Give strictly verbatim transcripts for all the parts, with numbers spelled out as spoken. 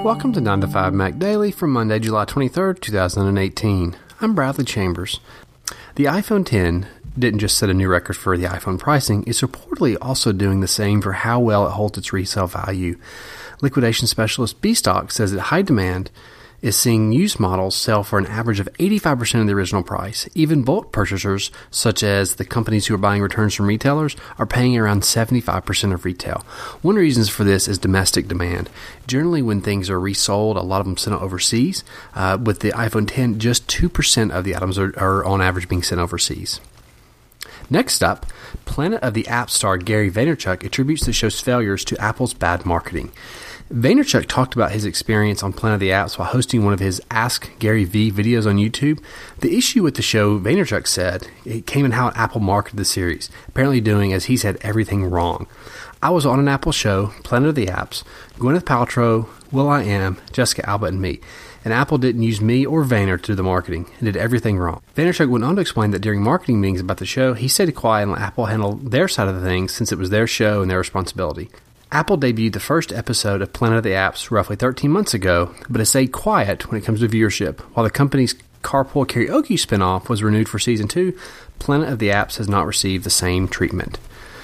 Welcome to nine to five Mac Daily for Monday, July twenty-third, twenty eighteen. I'm Bradley Chambers. The iPhone ten didn't just set a new record for the iPhone pricing, it's reportedly also doing the same for how well it holds its resale value. Liquidation specialist Bstock says that high demand is seeing used models sell for an average of eighty-five percent of the original price. Even bulk purchasers, such as the companies who are buying returns from retailers, are paying around seventy-five percent of retail. One reason for this is domestic demand. Generally, when things are resold, a lot of them sent overseas. Uh, with the iPhone ten, just two percent of the items are, are on average being sent overseas. Next up, Planet of the App star Gary Vaynerchuk attributes the show's failures to Apple's bad marketing. Vaynerchuk talked about his experience on Planet of the Apps while hosting one of his Ask Gary V videos on YouTube. The issue with the show, Vaynerchuk said, it came in how Apple marketed the series, apparently doing, as he said, everything wrong. I was on an Apple show, Planet of the Apps, Gwyneth Paltrow, will.i.am, Jessica Alba, and me. And Apple didn't use me or Vayner to do the marketing and did everything wrong. Vaynerchuk went on to explain that during marketing meetings about the show, he stayed quiet and let Apple handle their side of the things since it was their show and their responsibility. Apple debuted the first episode of Planet of the Apps roughly thirteen months ago, but has stayed quiet when it comes to viewership. While the company's Carpool Karaoke spinoff was renewed for Season two, Planet of the Apps has not received the same treatment.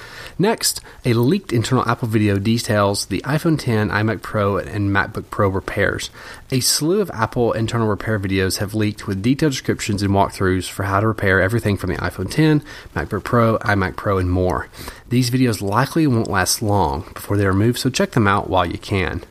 Next, a leaked internal Apple video details the iPhone ten, iMac Pro, and MacBook Pro repairs. A slew of Apple internal repair videos have leaked with detailed descriptions and walkthroughs for how to repair everything from the iPhone ten, MacBook Pro, iMac Pro, and more. These videos likely won't last long before they are removed, so check them out while you can.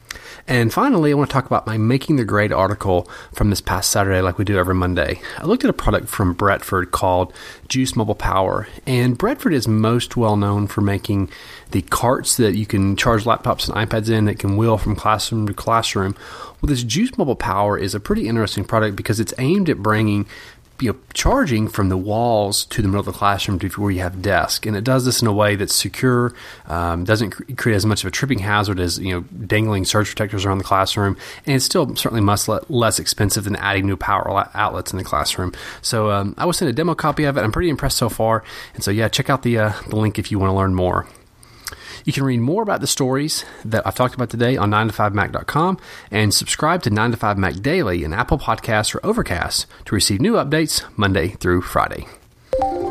And finally, I want to talk about my Making the Grade article from this past Saturday like we do every Monday. I looked at a product from Bradford called Juice Mobile Power, and Bradford is most well known for making the carts that you can charge laptops and iPads in that can wheel from classroom to classroom. Well, this Juice Mobile Power is a pretty interesting product because it's aimed at bringing you know, charging from the walls to the middle of the classroom to where you have desk, and it does this in a way that's secure, um, doesn't cr- create as much of a tripping hazard as you know dangling surge protectors around the classroom, and it's still certainly much le- less expensive than adding new power outlets in the classroom. So um, I was sent a demo copy of it. I'm pretty impressed so far, and so yeah, check out the uh, the link if you want to learn more. You can read more about the stories that I've talked about today on nine to five mac dot com and subscribe to nine to five Mac Daily in Apple Podcasts or Overcast to receive new updates Monday through Friday.